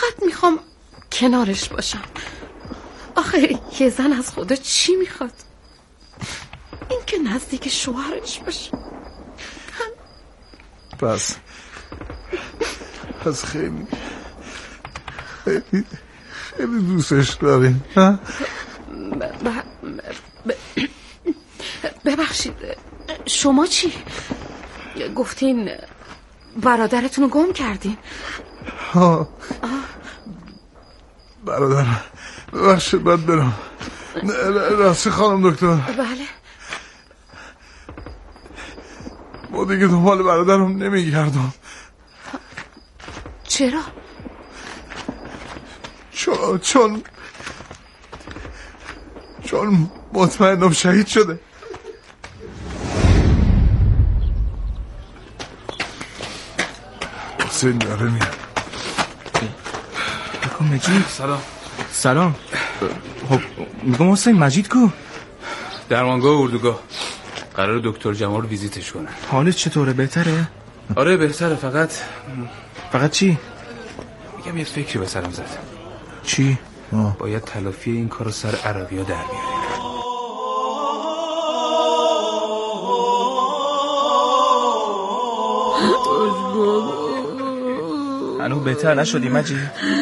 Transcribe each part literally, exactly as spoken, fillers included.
فقط میخوام کنارش باشم. آخه یه زن از خدا چی میخواد؟ این که نزدیک شوهرش باشه. پس پس خیلی خیلی خیلی دوستش داریم. ببخشید شما چی؟ گفتین برادرتون رو گم کردین؟ ها برادرم ببخشید باید برم. راستی خانم دکتر. بله. ما دیگه دنبال برادرم نمیگردم. چرا؟ چون چون چون مطمئنم شهید شده. حسین داره میاد. بکن مجید. سلام. سلام. خب میگم حسین مجید کو؟ درمانگاه اردوگاه. قرار دکتر جمال ویزیتش کنن. حالت چطوره؟ بهتره؟ آره بهتره. فقط فقط چی؟ میگم یه فکری به سرم زد. چی؟ آه. باید تلافی این کارو سر عربی ها در بیاریم. هنو بهتر نشدی مجید؟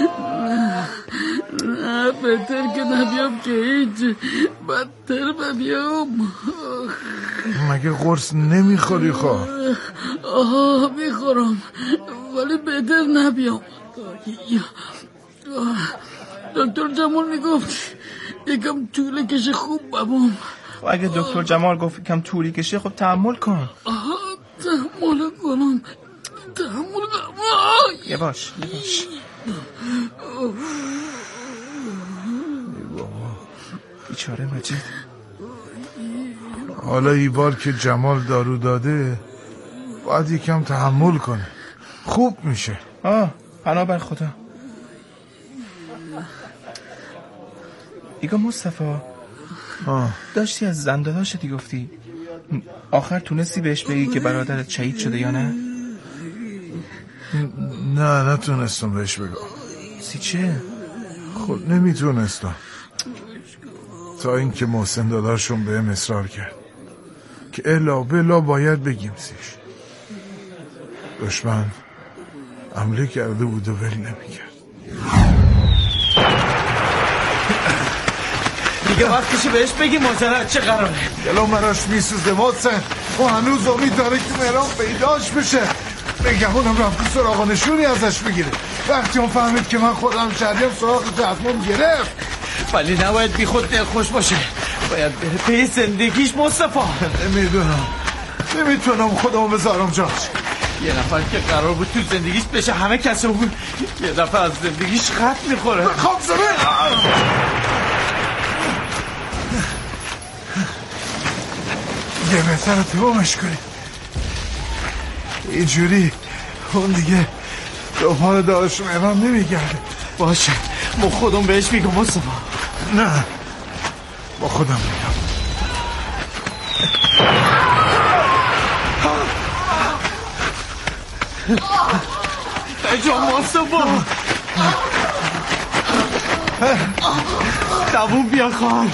نه بهتر که نبیام که هیچ، بدتر ببیام. مگه قرص نمیخوری خواه؟ آها میخورم ولی بهتر نبیام. دکتر جمال میگفت یکم طول کشه خوب ببام. خب اگه دکتر جمال گفت یکم طولی کشه خب تحمل کن. آها تحمل کنم تحمل کنم. یه باش یه باش. بیچاره مجید. حالا ای بار که جمال دارو داده باید یکم تحمل کنه. خوب میشه. آه پناه بر خدا. ایگا مصطفی آه. داشتی از زنداداشتی گفتی آخر تونستی بهش بگی که برادرت شهید شده یا نه؟ نه نتونستم بهش بگم. سی چه؟ خود نمیتونستم تا اینکه محسن داداشون بهم اصرار کرد که الا بلا باید بگیم سیش. دشمن حمله کرده بود و ول نمیکرد. دیگه وقتشه بهش بگی ماجرا چه قراره. دلم براش میسوزه محسن و هنوز امید داره که مهران پیداش بشه. نگهونم رفت سراغ نشونی ازش بگیره. وقتی اون فهمید که من خودم شهریم سراغ جزمم گرفت. ولی نباید بی خود دلخوش باشه. باید بره پی زندگیش مصطفی. نمیدونم نمیتونم خودمو بذارم جاش. یه نفر که قرار بود تو زندگیش بشه همه کسا بود یه دفعه از زندگیش خط میخوره. خب زمین یه بهتر تمامش کنی. اینجوری اون دیگه دوباره دارش مهران نمیگرده. باشه ما خودم بهش میگم مصطفی. نه با خودم میگم. ایجا مصطفی دوون بیا خواهر.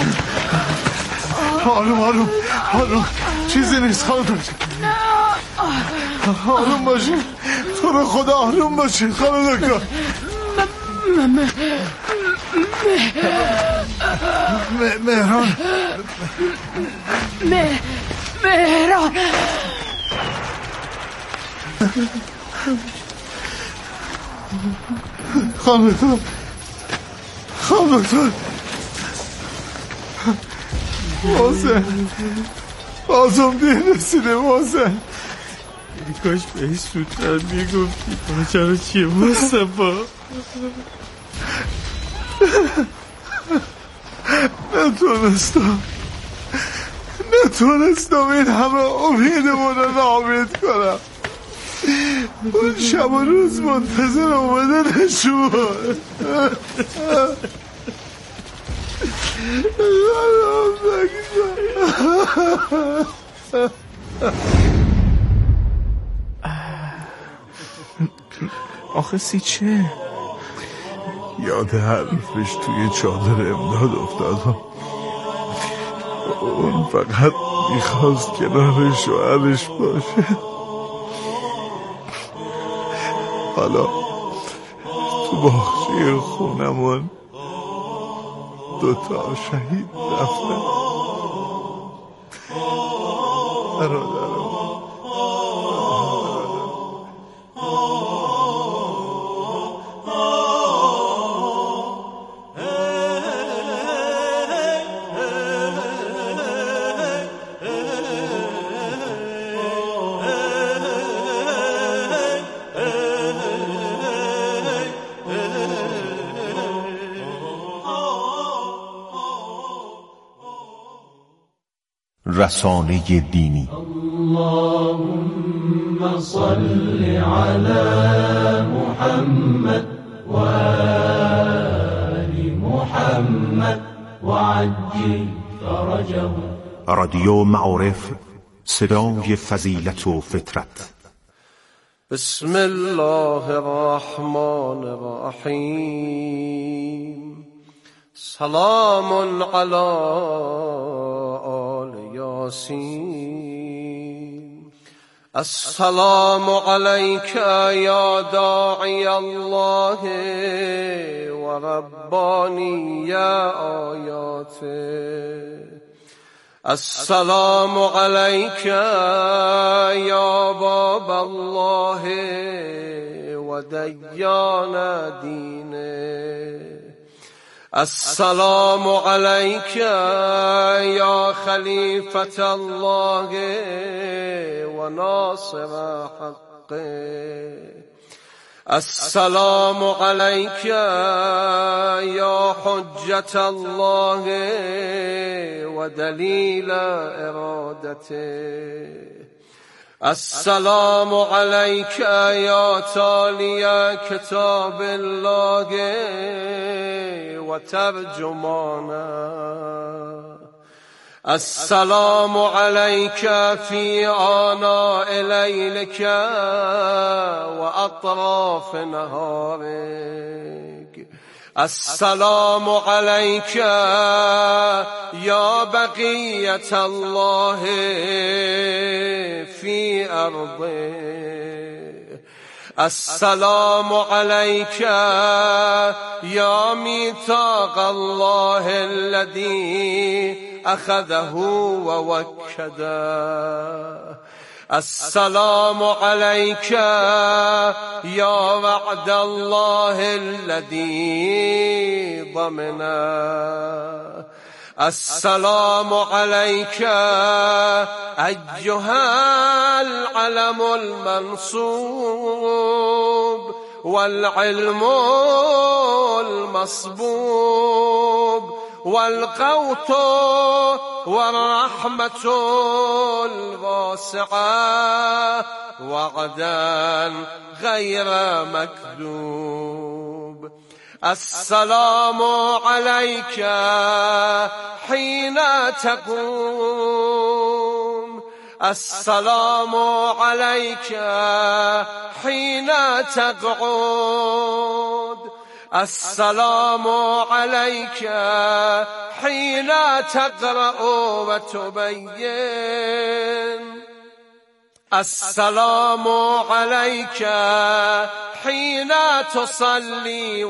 آروم آروم آروم چیزی نیست خانم دکتر. آروم باشید تو رو خدا آروم باشید خانم دکتر. مهران مهران خانم دکتر خانم دکتر محسن بازم دیر رسیده محسن. کاش بهش زودتر میگفتی ماجرا چیه مصطفی. نتونستم نتونستم این همه امیدمون رو نابید کنم. اون شب و روز منتظر اومدنشون. آخه سی چه؟ یاد حرفش توی چادر امداد افتادم. اون فقط میخواست کنار شوهرش باشه. حالا تو باغچه خونمون دوتا شهید رفتن. برادرم رسانه دینی. اللهم صل علی محمد و آل محمد و عجل فرجه. رادیو معارف، صدای فضیلت و فطرت. بسم الله الرحمن الرحیم. سلام علی آل یاسین. السلام علیک یا داعی الله و ربانی آیاته. السلام علیک یا باب الله و دیان دینه. السلام علیک یا خلیفة الله و ناصر حقه. السلام علیک یا حجة الله و دلیل ارادته. السلام علیک یا تالی کتاب الله و ترجمانه. السلام علیک فی آناء لیلک و اطراف نهارک. السلام علیک یا بقیة الله فی ارضه. السلام علیک یا میثاق الله الذی اخذه و وکده. السلام علیک یا وعد الله الذی ضمنه. السلام علیک ایها العلم المنصوب والعلم المصبوب والقوت والرحمة الواسعة وعدا غير مكذوب. السلام عليك حين تقوم. السلام عليك حين تقعد. السلام عليك حين تقرأ وتبين. السلام عليك حين تصلي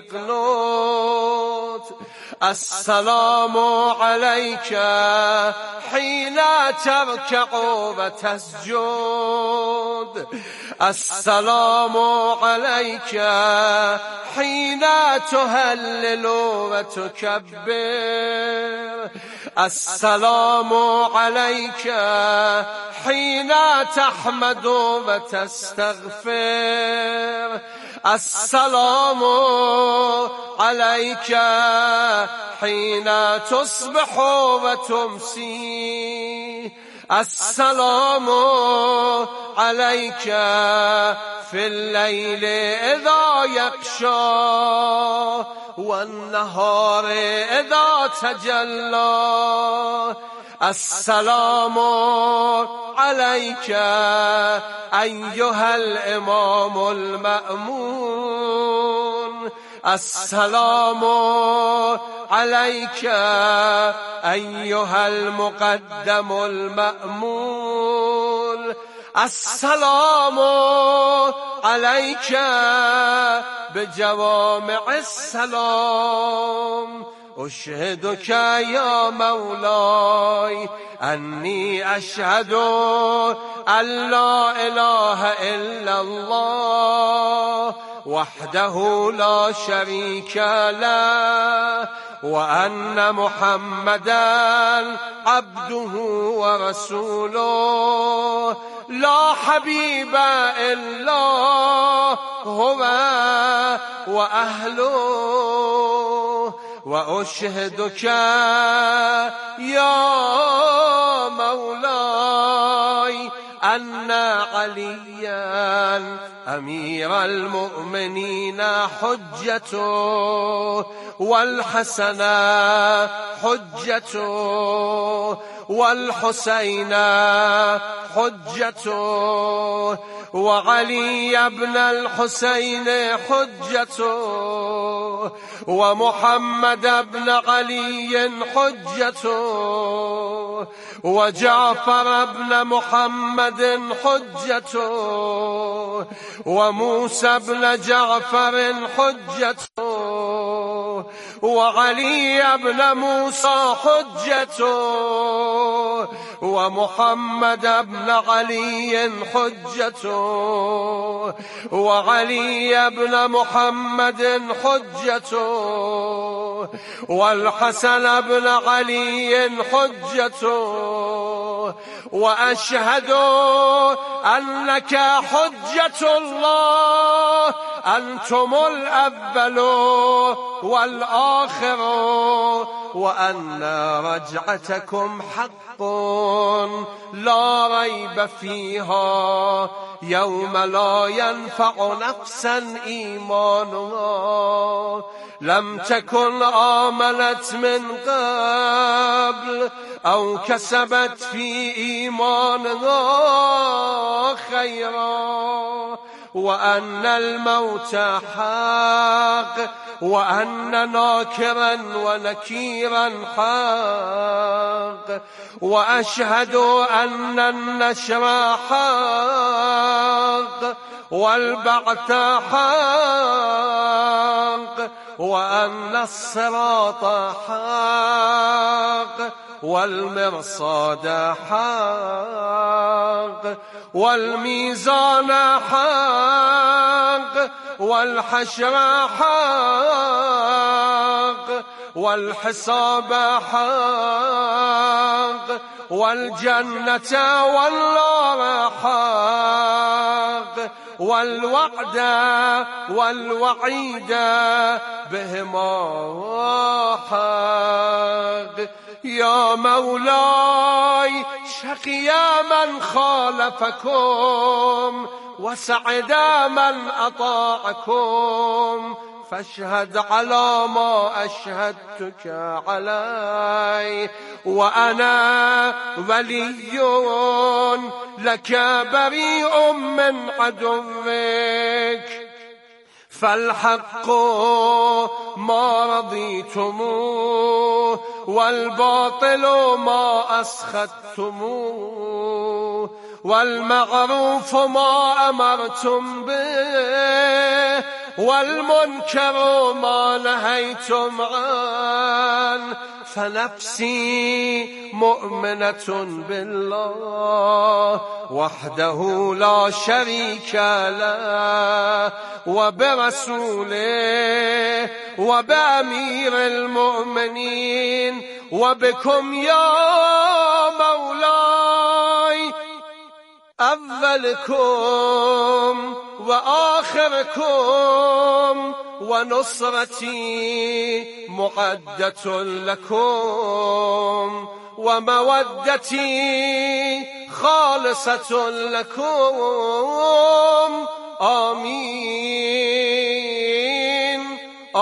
وتقنت. السلام عليك حين تركع وتسجد. السلام عليك حين تهلل وتكبر. السلام عليك حين تحمد وتستغفر. السلام عليك حين تصبح وتمسي. السلام عليك في الليل إذا يغشى والنهار إذا تجلى. السلام عليك أيها الإمام المأمون السلام عليك أيها المقدم المأمول السلام عليك بجوامع السلام أشهدك يا مولاي أني أشهد أن لا إله إلا الله وحده لا شريك له وأن محمدا عبده ورسوله لا حبيب إلا هو وأهله وأشهدك يا مولاي أن عليا أمير المؤمنين حجته والحسن حجته والحسين حجته وعلي بن الحسين حجته ومحمد بن علي حجته وجعفر بن محمد حجته وموسى بن جعفر حجته وعلي بن موسى حجته ومحمد بن علي حجته وعلي بن محمد حجته والحسن بن علي حجته وأشهد أنك حجة الله أنتم الأول والآخر وأن رجعتكم حق لا ريب فيها يوم لا ينفع نفسا إيمانها لم تكن آمنت من قبل أو كسبت في إيمانها خيرا وأن الموت حق وأن ناكرا ونكيرا حق وأشهد أن النشر حق والبعث حق وأن الصراط حق والمرصاد حق والميزان حق والحشر حق والحساب حق والجنة والنار حق والوعد والوعيد بهما حق يا مولاي شقي من خالفكم وسعد من أطاعكم فاشهد على ما أشهدتك عليه وأنا ولي لك بريء من عدوك فالحق ما رضيتموه والباطل ما أسخطتموه والمعروف ما أمرتم به والمنكر ما نهيتم عنه فنفسي مؤمنة بالله وحده لا شريك له وبرسوله وبأمير المؤمنين وبكم يا مولاي أولكم وآخركم ونصرتي معدة لكم ومودتي خالصة لكم آمين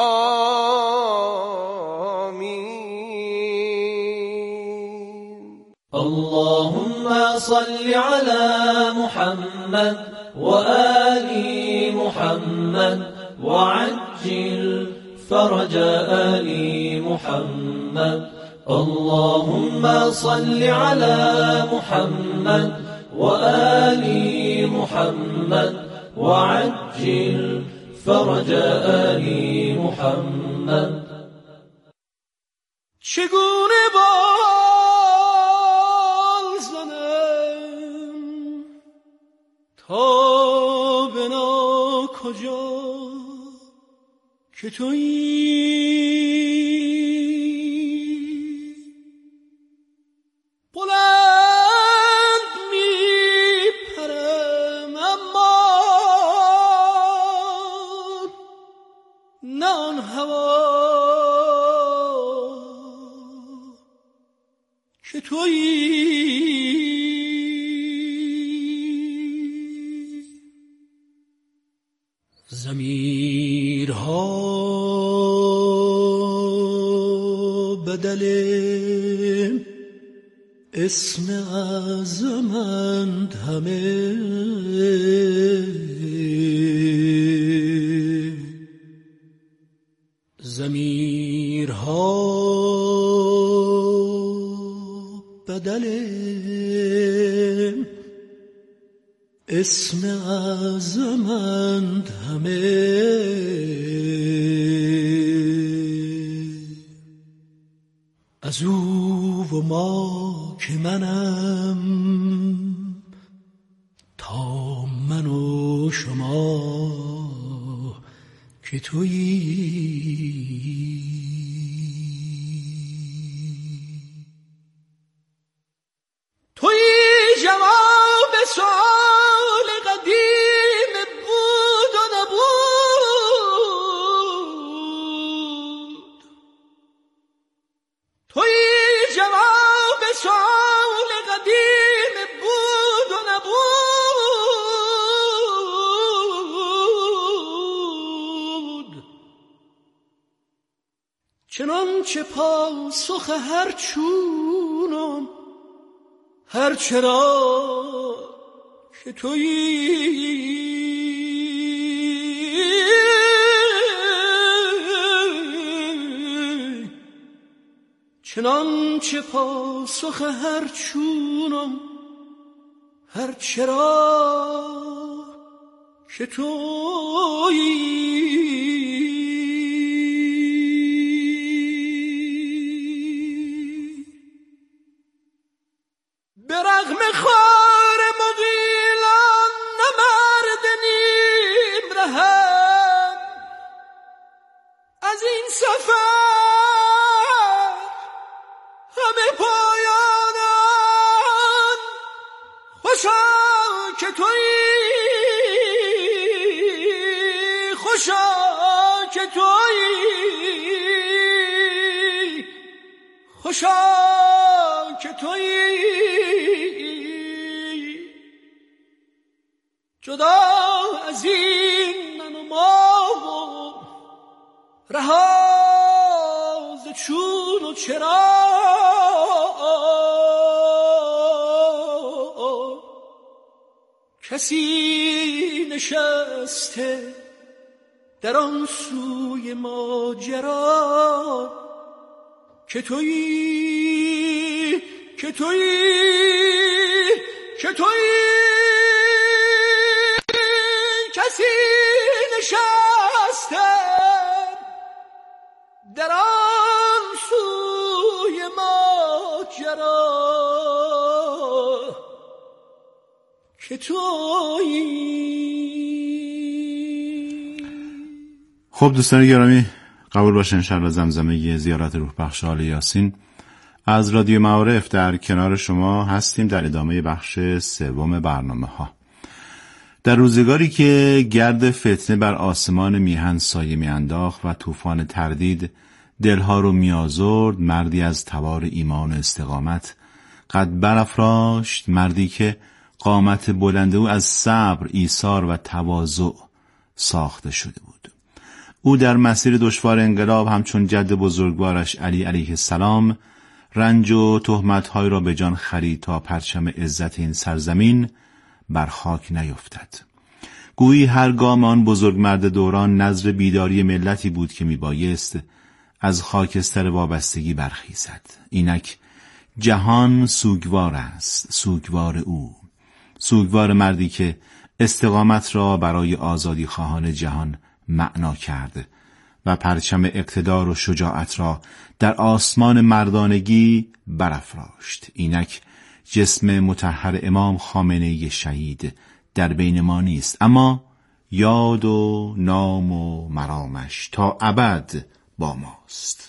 آمين اللهم صل على محمد وآل محمد وعجل فرج آل محمد اللهم صل على محمد وآل محمد وعجل فرج آل محمد. چگونه بال زنم تا بنا کجا که تویی بلند می پرم اما نه آن هوا که تویی. ضمیرها بدل اسم اعظمند همه، ضمیرها بدل اسم اعظمند همه. از او و ما که منم تا من و شما که تویی. تویی جواب سؤال قدیم بود و نبود. تویی جواب سؤال قدیم بود و نبود. چنانچه پاسخ هر چونم هر چرا که تویی. چنانچه پاسخ هر چونم هر چرا که تویی. برغم خار مغیلان نمرد نیم رهم از این سفر همه پایانان خوشا که تویی. خوشا که تویی. خوشا که تویی. جدا از این من و ما و رها ز چون و چرا کسی نشسته در آن سوی ماجرا که تویی. که تویی. که تویی. کسی نشسته در آن سوی ماجرا که تویی. خب دوستان گرامی، قبول باشه انشاءالله زمزمه زیارت روح بخش آل یاسین از رادیو معارف در کنار شما هستیم در ادامه بخش سوم برنامه ها. در روزگاری که گرد فتنه بر آسمان میهن سایه میانداخت و طوفان تردید دلها رو میازرد، مردی از تبار ایمان و استقامت قد برافراشت، مردی که قامت بلند او از صبر، ایثار و تواضع ساخته شده بود. او در مسیر دشوار انقلاب همچون جد بزرگوارش علی علیه السلام رنج و تهمت‌های را به جان خرید تا پرچم عزت این سرزمین بر خاک نیفتد. گویی هر گام آن بزرگمرد دوران نذر بیداری ملتی بود که میبایست از خاکستر وابستگی برخیزد. اینک جهان سوگوار است، سوگوار او، سوگوار مردی که استقامت را برای آزادی خواهان جهان معنا کرد و پرچم اقتدار و شجاعت را در آسمان مردانگی برافراشت. اینک جسم مطهر امام خامنه‌ای شهید در بین ما نیست، اما یاد و نام و مرامش تا ابد با ماست.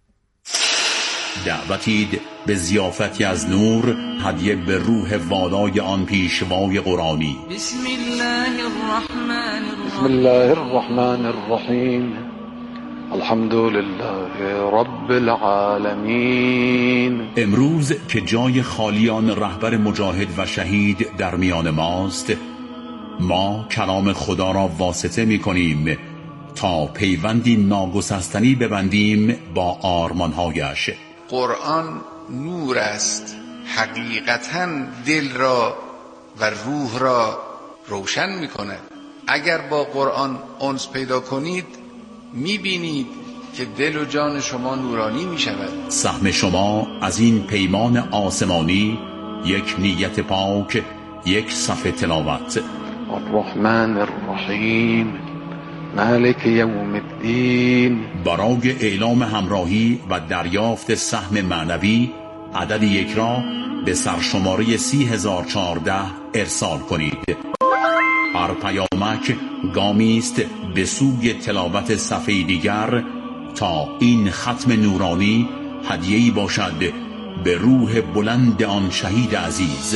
دعوتید به ضیافتی از نور، هدیه به روح والای آن پیشوای قرآنی. بسم الله الرحمن الرحیم بسم الله الرحمن الرحیم الحمد لله رب العالمین. امروز که جای خالیان رهبر مجاهد و شهید در میان ماست، ما کلام خدا را واسطه می کنیم تا پیوندی ناگسستنی ببندیم با آرمانهایش. قرآن نور است، حقیقتاً دل را و روح را روشن می کند. اگر با قرآن انس پیدا کنید می بینید که دل و جان شما نورانی می شود. سهم شما از این پیمان آسمانی یک نیت پاک، یک صفحه تلاوت. الرحمن الرحیم مالک یوم الدین. برای اعلام همراهی و دریافت سهم معنوی عدد یک را به سرشماره سی هزار و چهارده ارسال کنید. هر پیامک گامی است به سوی تلاوت صفحه دیگر تا این ختم نورانی هدیه‌ای باشد به روح بلند آن شهید عزیز.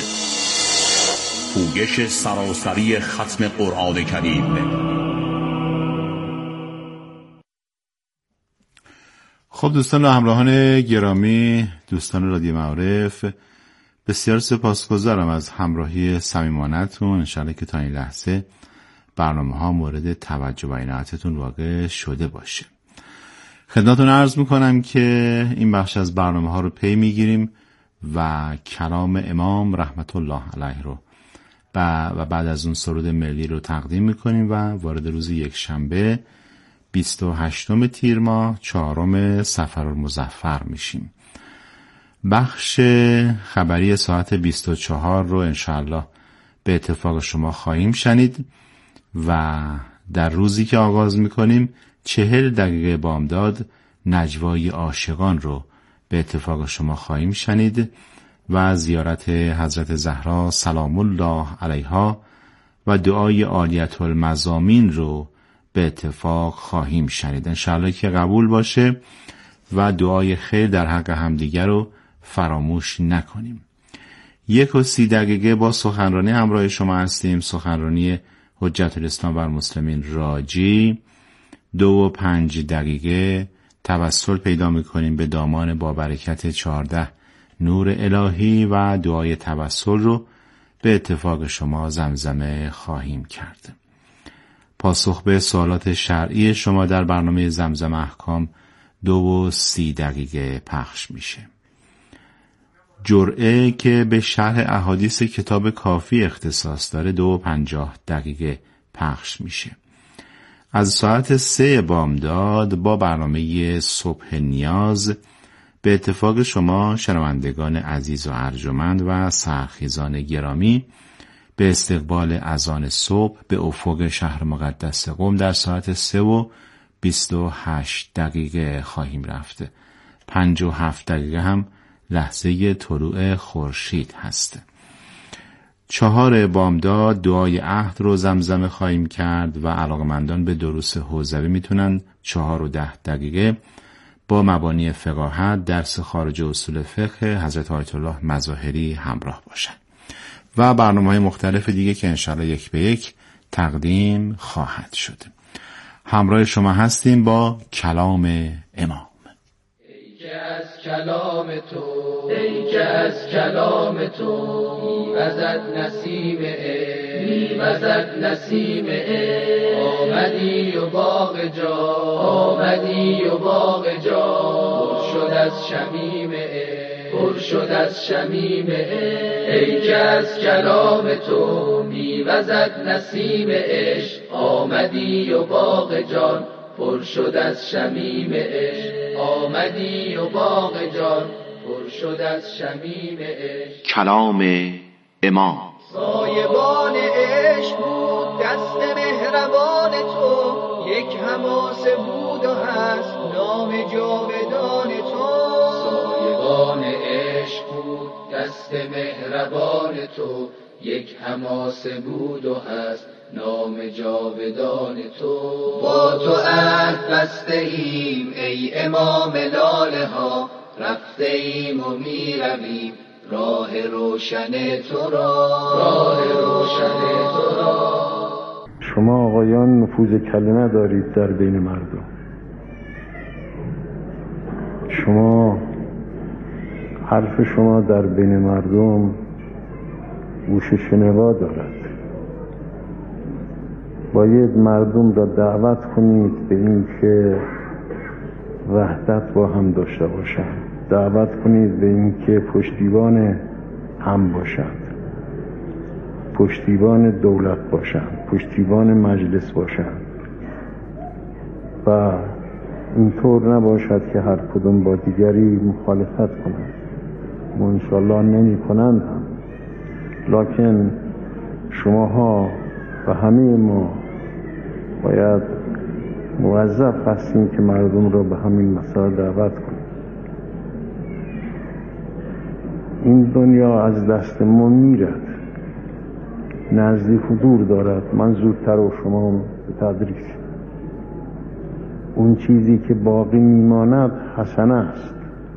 پویش سراسری ختم قرآن کریم. خب دوستان و همراهان گرامی، دوستان رادیو معارف، بسیار سپاسگزارم از همراهی صمیمانه‌تون. انشالله که تا این لحظه برنامه ها مورد توجه و عنایتتون واقع شده باشه. خدمتتون عرض میکنم که این بخش از برنامه ها رو پی میگیریم و کلام امام رحمت الله علیه رو و بعد از اون سرود ملی رو تقدیم میکنیم و وارد روز یک شنبه بیست و هشتم تیر ماه چهارم صفرالمظفر میشیم. بخش خبری ساعت بیست و چهار رو انشاءالله به اتفاق شما خواهیم شنید و در روزی که آغاز میکنیم چهل دقیقه بامداد نجوای عاشقان رو به اتفاق شما خواهیم شنید و زیارت حضرت زهرا سلام الله علیها و دعای عالیة المزامین رو به اتفاق خواهیم شنید. انشاءالله که قبول باشه و دعای خیر در حق همدیگر رو فراموش نکنیم. یک و سی دقیقه با سخنرانی همراه شما هستیم، سخنرانی حجت الاسلام بر مسلمین راجی. دو و پنج دقیقه توسل پیدا میکنیم به دامان با برکت چهارده نور الهی و دعای توسل رو به اتفاق شما زمزمه خواهیم کرد. پاسخ به سوالات شرعی شما در برنامه زمزم احکام دو و سی دقیقه پخش میشه. جرعه که به شرح احادیث کتاب کافی اختصاص داره دو و پنجاه دقیقه پخش میشه. از ساعت سه بامداد با برنامه صبح نیاز به اتفاق شما شنوندگان عزیز و ارجمند و سرخیزان گرامی به استقبال اذان صبح به افق شهر مقدس قم در ساعت سه و بیست و هشت دقیقه خواهیم رفت. پنج و هفت دقیقه هم لحظه طلوع خورشید هست. چهار بامداد دعای عهد رو زمزمه خواهیم کرد و علاقمندان به دروس حوزوی میتونن چهار و ده دقیقه با مبانی فقاهت درس خارج اصول فقه حضرت آیت الله مظاهری همراه باشن و برنامه‌های مختلف دیگه که انشاءالله یک به یک تقدیم خواهد شد. همراه شما هستیم با کلام امام. ای که از کلام تو ای که از کلام تو میوزد نسیم عشق میوزد نسیم عشق آمدی و باغ جا آمدی و باغ جا پر شد از شمیم عشق پر شد از شمیم عشق. ای که از کلام تو میوزد نسیم عشق، آمدی و باغ جان پر شد از شمیم عشق. آمدی و باغ جان پر شد از شمیم عشق. کلام امام. سایبان عشق بود دست مهربان تو، یک حماسه بود و هست نام جاودان تو. سایبان عشق بود دست مهربان تو، یک حماسه بود و هست نام جاودان تو. با تو عهد بسته ایم ای امام لاله ها، رفته ایم و می رویم راه روشن تو را، راه روشن تو را. شما آقایان نفوذ کلمه دارید در بین مردم. شما حرف شما در بین مردم گوش شنوا دارد. باید مردم را دعوت کنید به این که وحدت با هم داشته باشند. دعوت کنید به این که پشتیبان هم باشند، پشتیبان دولت باشند، پشتیبان مجلس باشند و اینطور نباشد که هر کدوم با دیگری مخالفت کنند و انشاءالله نمی کنند هم. لکن شماها و همه ما باید موظف هستیم که مردم را به همین مسائل دعوت کنیم. این دنیا از دست ما میرد، نزدیک و دور دارد. من زودتر و شما به تدریج. اون چیزی که باقی میماند حسنه است،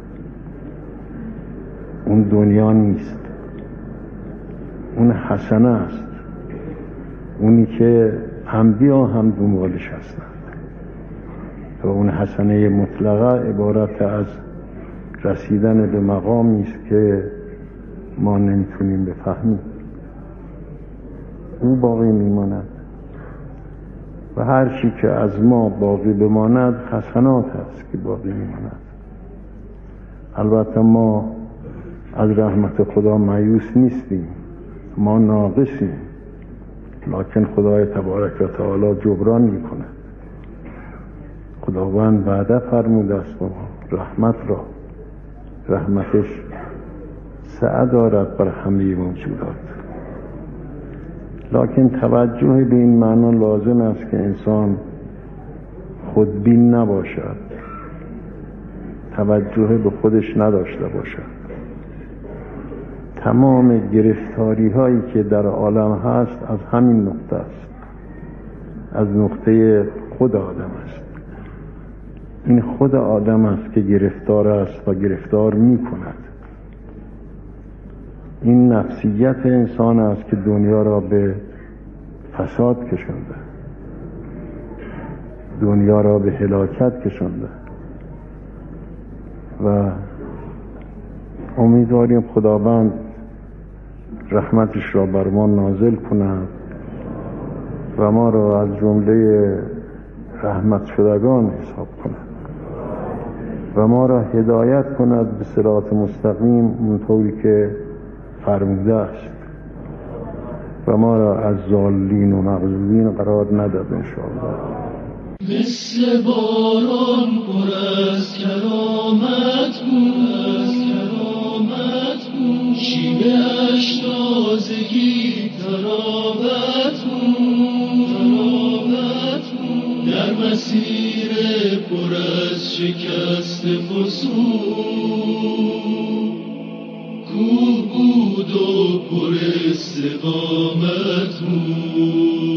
اون دنیا نیست. اون حسنه است، اونی که انبیا هم دنبالش هستند. و اون حسنه مطلقه عبارت از رسیدن به مقامی است که ما نمیتونیم بفهمیم. او باقی میماند و هر چی که از ما باقی بماند حسنات است که باقی میماند. البته ما از رحمت خدا مایوس نیستیم، ما ناقصیم، لکن خدای تبارک و تعالی جبران میکنه. خداوند وعده فرموده است ما رحمت را، رحمتش سعه دارد بر همه موجودات. لکن توجه به این معنا لازم است که انسان خودبین نباشد، توجه به خودش نداشته باشد. تمام گرفتاری هایی که در عالم هست از همین نقطه است، از نقطه خود آدم است. این خود آدم است که گرفتار است و گرفتار می کند. این نفسیت انسان است که دنیا را به فساد کشانده، دنیا را به هلاکت کشانده و امیدواریم خداوند رحمتش را بر ما نازل کند و ما را از جمله رحمت شدگان حساب کند و ما را هدایت کند به صراط مستقیم اونطوری که فرموده است و ما را از ضالین و مغضوبین قرار نداد انشاءالله. مثل باران پر از کرامت بود، از کرامت بود، شیوه اش تازگی تراوت بود، تراوت بود، در مسیر پر از شکست فسون کوه بود و پر استقامت بود.